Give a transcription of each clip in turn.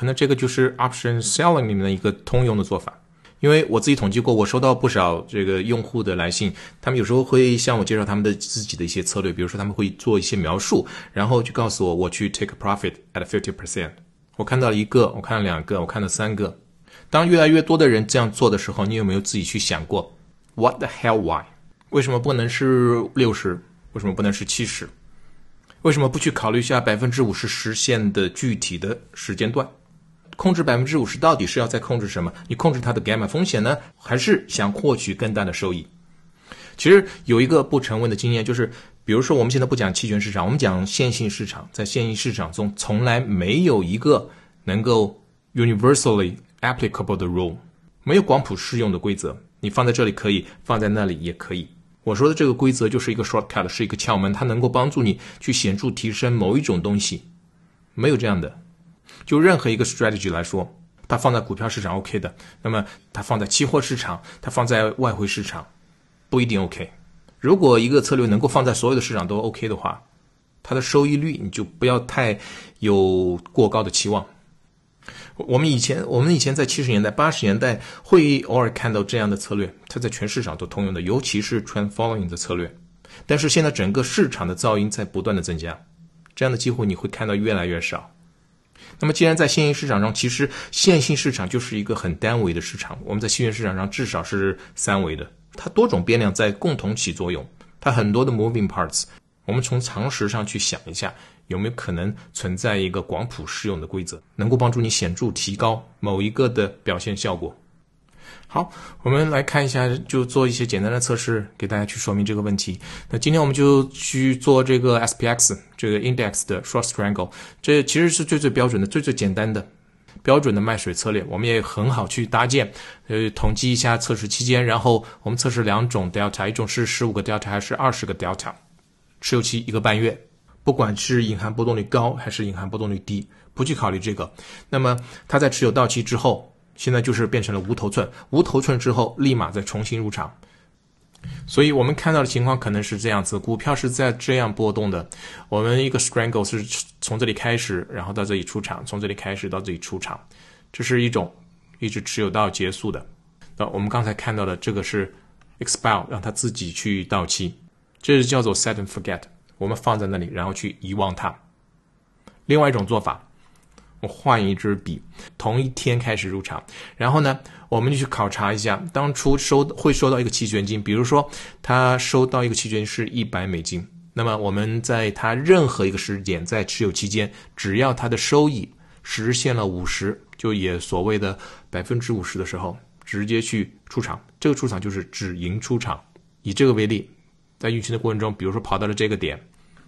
可能这个就是 option selling 里面的一个通用的做法。因为我自己统计过，我收到不少这个用户的来信，他们有时候会向我介绍他们的自己的一些策略，比如说他们会做一些描述，然后就告诉我去 take a profit at 50%。我看到了一个，我看到2个，我看到3个。当越来越多的人这样做的时候，你有没有自己去想过 What the hell why？ 为什么不能是60？为什么不能是70？为什么不去考虑一下 50% 实现的具体的时间段？控制 50% 到底是要在控制什么？你控制它的 gamma 风险呢，还是想获取更大的收益？其实有一个不成文的经验，就是比如说我们现在不讲期权市场，我们讲线性市场，在线性市场中从来没有一个能够 universally applicable 的 rule， 没有广谱适用的规则，你放在这里可以，放在那里也可以。我说的这个规则就是一个 shortcut， 是一个窍门，它能够帮助你去显著提升某一种东西，没有这样的。就任何一个 strategy 来说，它放在股票市场 OK 的，那么它放在期货市场，它放在外汇市场不一定 OK。 如果一个策略能够放在所有的市场都 OK 的话，它的收益率你就不要太有过高的期望。我们以前在70年代80年代会偶尔看到这样的策略，它在全市场都通用的，尤其是 trend following 的策略。但是现在整个市场的噪音在不断的增加，这样的机会你会看到越来越少。那么既然在线性市场上，其实线性市场就是一个很单维的市场，我们在期权市场上至少是3维的，它多种变量在共同起作用，它很多的 moving parts。 我们从常识上去想一下，有没有可能存在一个广谱适用的规则，能够帮助你显著提高某一个的表现效果。好，我们来看一下，就做一些简单的测试给大家去说明这个问题。那今天我们就去做这个 SPX 这个 index 的 short strangle， 这其实是最标准的最简单的标准的卖水策略，我们也很好去搭建。统计一下测试期间，然后我们测试2种 delta， 一种是15个 delta 还是20个 delta， 持有期1个半月，不管是隐含波动率高还是隐含波动率低，不去考虑这个。那么它在持有到期之后，现在就是变成了无头寸，无头寸之后立马再重新入场。所以我们看到的情况可能是这样子，股票是在这样波动的，我们一个 strangle 是从这里开始，然后到这里出场，从这里开始到这里出场，这是一种一直持有到结束的。那我们刚才看到的这个是 expire， 让它自己去到期，这是叫做 set and forget， 我们放在那里然后去遗忘它。另外一种做法，我换一支笔，同一天开始入场，然后呢我们就去考察一下当初会收到一个期权金，比如说他收到一个期权是$100，那么我们在他任何一个时点在持有期间，只要他的收益实现了50%，就也所谓的 50% 的时候，直接去出场。这个出场就是止盈出场。以这个为例，在运行的过程中，比如说跑到了这个点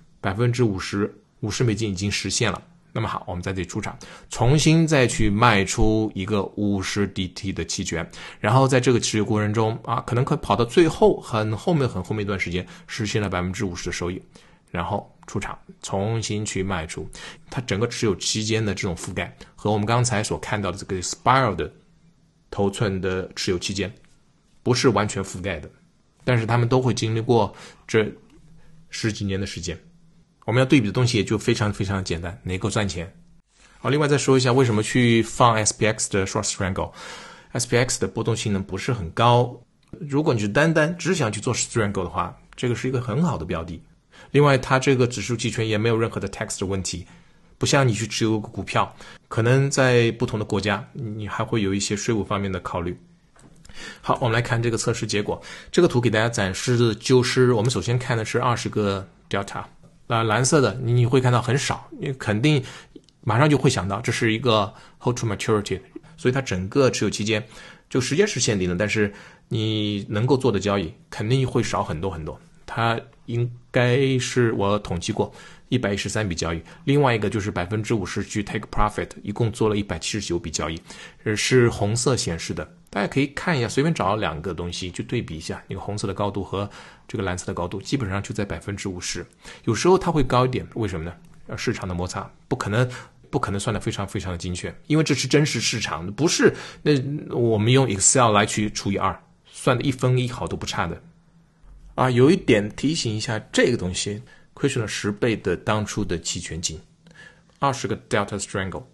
$50 已经实现了，那么好，我们在这里出场，重新再去卖出一个50 DT 的期权，然后在这个持有过程中可能跑到最后很后面一段时间实现了 50% 的收益，然后出场重新去卖出。它整个持有期间的这种覆盖和我们刚才所看到的这个 spiral 的头寸的持有期间不是完全覆盖的，但是他们都会经历过这10几年的时间。我们要对比的东西也就非常的简单，哪个赚钱。好，另外再说一下为什么去放 SPX 的 short strangle。SPX 的波动性能不是很高，如果你是单只想去做 strangle 的话，这个是一个很好的标的。另外它这个指数期权也没有任何的 tax 的问题，不像你去持有股票，可能在不同的国家你还会有一些税务方面的考虑。好，我们来看这个测试结果。这个图给大家展示的就是我们首先看的是20个 delta，蓝色的你会看到很少，你肯定马上就会想到这是一个 hold to maturity， 所以它整个持有期间就时间是限定的，但是你能够做的交易肯定会少很多。它应该是我统计过113笔交易，另外一个就是 50% 去 take profit， 一共做了179笔交易，是红色显示的。大家可以看一下，随便找2个东西去对比一下，那个红色的高度和这个蓝色的高度基本上就在 50%， 有时候它会高一点，为什么呢？市场的摩擦不可能算得非常的精确，因为这是真实市场，不是我们用 Excel 来去除以2，算的1分1毫都不差的。有一点提醒一下，这个东西亏损了10倍的当初的期权金，20个 delta strangle，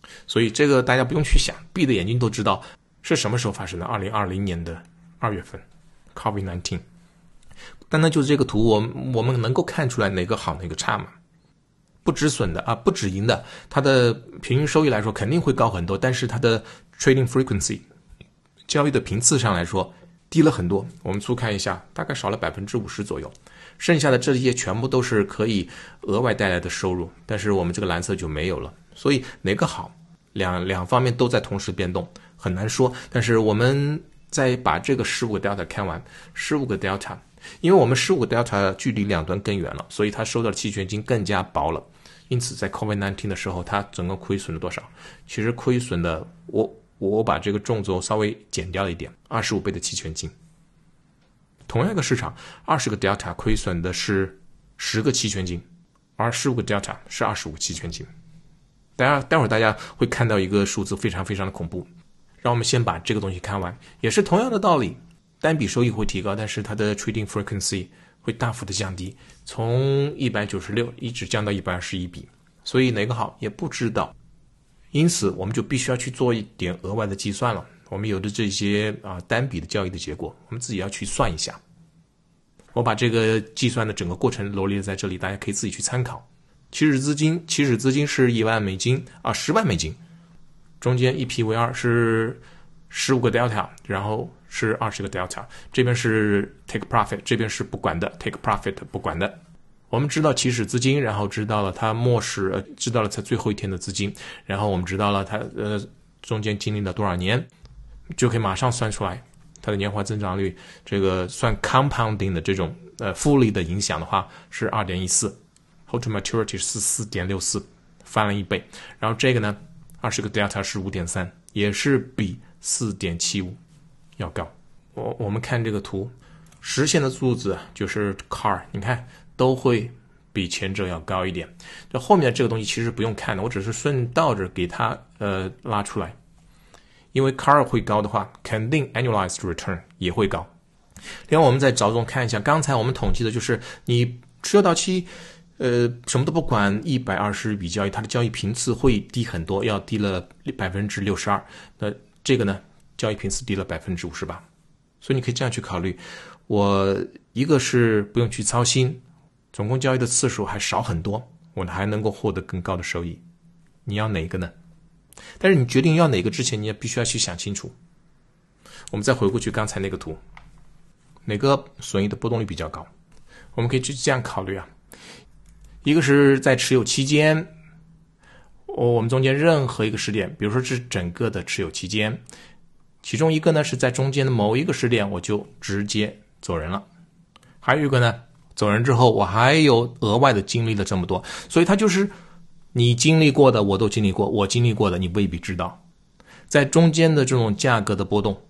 所以这个大家不用去想，闭着眼睛都知道是什么时候发生的，2020年的2月份 COVID-19。 单单就是这个图我们能够看出来哪个好哪个差吗？不止损的不止赢的，它的平均收益来说肯定会高很多，但是它的 trading frequency 交易的频次上来说低了很多。我们粗看一下，大概少了 50% 左右，剩下的这些全部都是可以额外带来的收入，但是我们这个蓝色就没有了。所以哪个好，两方面都在同时变动，很难说。但是我们再把这个15个 delta 看完，15个 delta， 因为我们15个 delta 距离两端更远了，所以它收到的期权金更加薄了。因此在 COVID-19 的时候，它整个亏损了多少？其实亏损的，我把这个重轴稍微减掉一点，25倍的期权金。同样一个市场，20个 delta 亏损的是10个期权金，而15个 delta 是25个期权金。待会儿大家会看到一个数字非常非常的恐怖。让我们先把这个东西看完，也是同样的道理，单笔收益会提高，但是它的 trading frequency 会大幅的降低，从196一直降到121笔，所以哪个好也不知道。因此我们就必须要去做一点额外的计算了。我们有的这些单笔的交易的结果，我们自己要去算一下。我把这个计算的整个过程罗列在这里，大家可以自己去参考。起始资金是$1万，10万美金，中间1P为2是15个 delta， 然后是20个 delta， 这边是 take profit， 这边是不管的 take profit 不管的。我们知道起始资金，然后知道了它知道了它最后一天的资金，然后我们知道了它中间经历了多少年，就可以马上算出来它的年化增长率。这个算 compounding 的这种复利的影响的话是 2.14， hold to maturity 是 4.64， 翻了1倍。然后这个呢20个 delta 是 5.3， 也是比 4.75 要高。我们看这个图，实现的数字就是 CAR， 你看都会比前者要高一点。这后面的这个东西其实不用看的，我只是顺道着给它拉出来。因为 CAR 会高的话，肯定 annualized return 也会高。另外我们再着重看一下，刚才我们统计的就是你持有到期什么都不管120笔交易，它的交易频次会低很多，要低了 62%。 那这个呢交易频次低了 58%。 所以你可以这样去考虑，我一个是不用去操心，总共交易的次数还少很多，我还能够获得更高的收益。你要哪个呢？但是你决定要哪个之前，你也必须要去想清楚。我们再回过去刚才那个图，哪个损益的波动率比较高？我们可以去这样考虑一个是在持有期间，我们中间任何一个时点，比如说这是整个的持有期间，其中一个呢是在中间的某一个时点我就直接走人了，还有一个呢走人之后我还有额外的经历了这么多，所以它就是你经历过的我都经历过，我经历过的你未必知道。在中间的这种价格的波动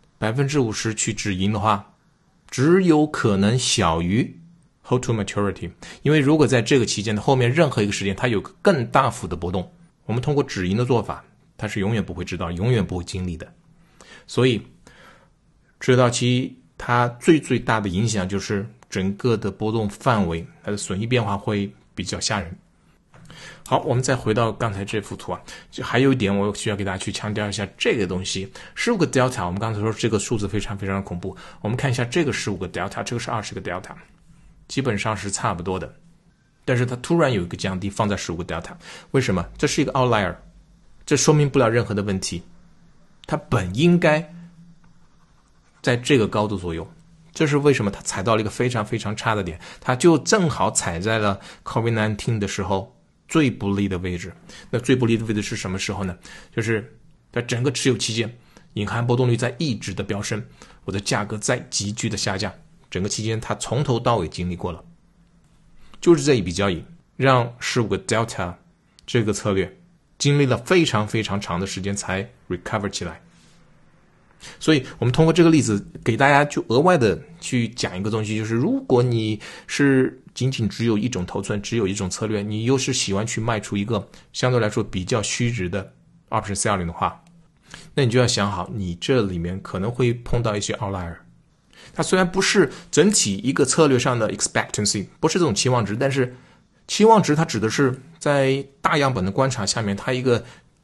50% 去止盈的话，只有可能小于 hold to maturity， 因为如果在这个期间的后面任何一个时间它有个更大幅的波动，我们通过止盈的做法它是永远不会知道，永远不会经历的。所以持有到期它最大的影响就是整个的波动范围，它的损益变化会比较吓人。好，我们再回到刚才这幅图就还有一点我需要给大家去强调一下，这个东西15个 delta， 我们刚才说这个数字非常非常恐怖，我们看一下这个15个 delta， 这个是20个 delta， 基本上是差不多的，但是它突然有一个降低放在15个 delta， 为什么？这是一个 outlier， 这说明不了任何的问题，它本应该在这个高度左右，这是为什么它踩到了一个非常非常差的点，它就正好踩在了 COVID-19 的时候最不利的位置。那最不利的位置是什么时候呢？就是在整个持有期间，隐含波动率在一直的飙升，我的价格在急剧的下降，整个期间它从头到尾经历过了。就是这一笔交易让15个 delta 这个策略经历了非常非常长的时间才 recover 起来。所以我们通过这个例子给大家就额外的去讲一个东西，就是如果你是仅仅只有一种头寸，只有一种策略，你又是喜欢去卖出一个相对来说比较虚值的 option selling 的话，那你就要想好你这里面可能会碰到一些 outlier。 它虽然不是整体一个策略上的 expectancy， 不是这种期望值，但是期望值它指的是在大样本的观察下面它一个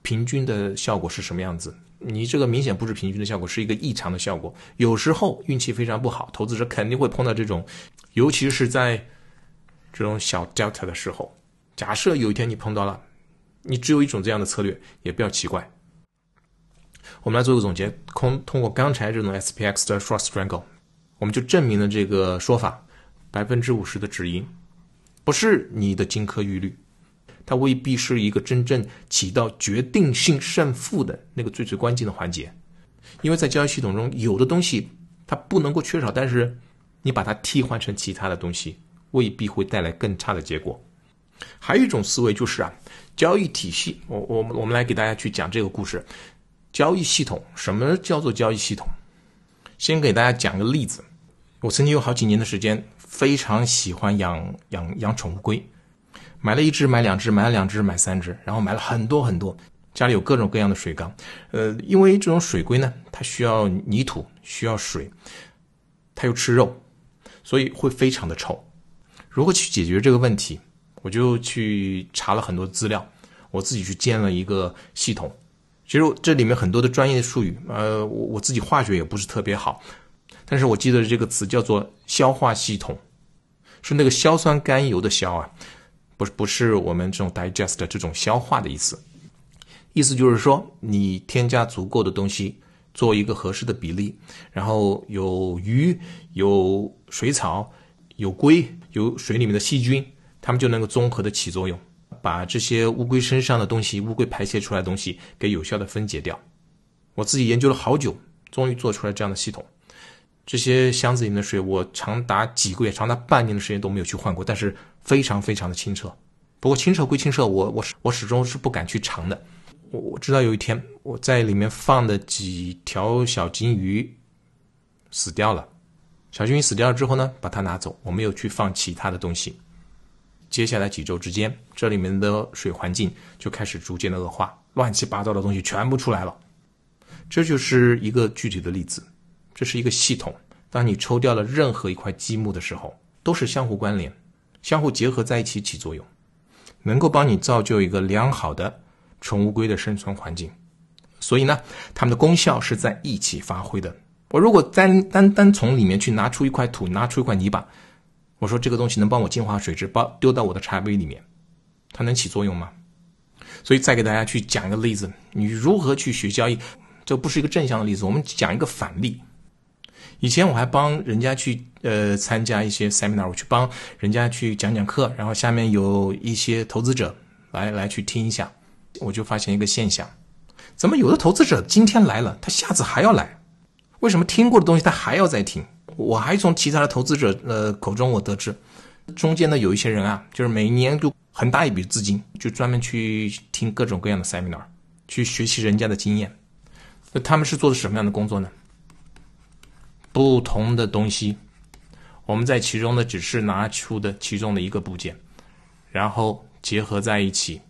平均的效果是什么样子。你这个明显不是平均的效果，是一个异常的效果。有时候运气非常不好，投资者肯定会碰到这种，尤其是在这种小 delta 的时候。假设有一天你碰到了，你只有一种这样的策略，也不要奇怪。我们来做个总结，通过刚才这种 SPX 的 short strangle， 我们就证明了这个说法，50%的止盈不是你的金科玉律，它未必是一个真正起到决定性胜负的那个最关键的环节。因为在交易系统中，有的东西它不能够缺少，但是你把它替换成其他的东西，未必会带来更差的结果。还有一种思维就是交易体系，我们来给大家去讲这个故事。交易系统，什么叫做交易系统？先给大家讲个例子。我曾经有好几年的时间非常喜欢养宠物龟，买了一只，买两只，买了两只，买三只，然后买了很多很多，家里有各种各样的水缸。因为这种水龟呢，它需要泥土，需要水，它又吃肉，所以会非常的臭。如何去解决这个问题？我就去查了很多资料，我自己去建了一个系统。其实这里面很多的专业术语，我自己化学也不是特别好，但是我记得这个词叫做消化系统，是那个硝酸甘油的硝啊，不是我们这种 digest 的这种消化的意思。意思就是说，你添加足够的东西，做一个合适的比例，然后有鱼，有水草，有龟，有水里面的细菌，它们就能够综合的起作用，把这些乌龟身上的东西，乌龟排泄出来的东西给有效的分解掉。我自己研究了好久，终于做出来这样的系统。这些箱子里面的水，我长达几个月，长达半年的时间都没有去换过，但是非常非常的清澈。不过清澈归清澈，我始终是不敢去尝的。我知道有一天我在里面放的几条小金鱼死掉了，小金鱼死掉了之后呢，把它拿走，我没有去放其他的东西。接下来几周之间，这里面的水环境就开始逐渐的恶化，乱七八糟的东西全部出来了。这就是一个具体的例子，这是一个系统。当你抽掉了任何一块积木的时候，都是相互关联，相互结合在一起起作用，能够帮你造就一个良好的宠物龟的生存环境。所以呢，它们的功效是在一起发挥的。我如果单从里面去拿出一块土，拿出一块泥巴，我说这个东西能帮我净化水质，丢到我的茶杯里面，它能起作用吗？所以再给大家去讲一个例子，你如何去学交易。这不是一个正向的例子，我们讲一个反例。以前我还帮人家去参加一些 seminar， 我去帮人家去讲讲课，然后下面有一些投资者来去听一下，我就发现一个现象，怎么有的投资者今天来了，他下次还要来？为什么听过的东西他还要再听？我还从其他的投资者口中我得知，中间呢有一些人就是每年就很大一笔资金，就专门去听各种各样的 seminar， 去学习人家的经验。那他们是做的什么样的工作呢？不同的东西，我们在其中呢只是拿出的其中的一个部件，然后结合在一起，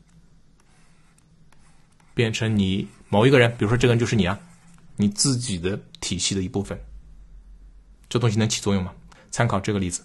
变成你某一个人，比如说这个人就是你你自己的体系的一部分。这东西能起作用吗？参考这个例子。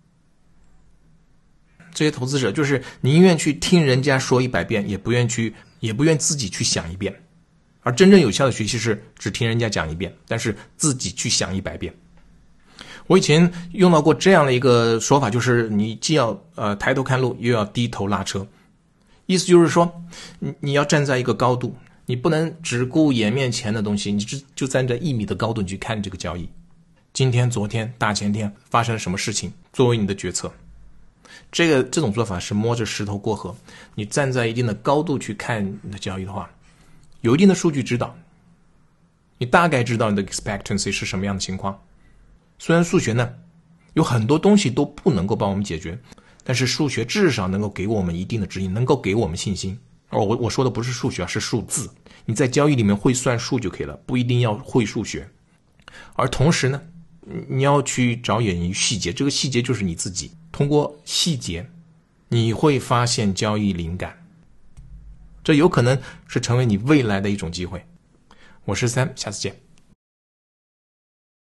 这些投资者就是宁愿去听人家说100遍，也不愿自己去想一遍。而真正有效的学习是只听人家讲一遍，但是自己去想100遍。我以前用到过这样的一个说法，就是你既要抬头看路，又要低头拉车。意思就是说，你要站在一个高度，你不能只顾眼面前的东西，你就站在1米的高度你去看这个交易。今天、昨天、大前天发生了什么事情，作为你的决策。这种做法是摸着石头过河。你站在一定的高度去看你的交易的话，有一定的数据指导，你大概知道你的 expectancy 是什么样的情况。虽然数学呢有很多东西都不能够帮我们解决，但是数学至少能够给我们一定的指引，能够给我们信心。我说的不是数学，是数字。你在交易里面会算数就可以了，不一定要会数学。而同时呢，你要去着眼于细节，这个细节就是你自己。通过细节，你会发现交易灵感，这有可能是成为你未来的一种机会。我是Sam，下次见。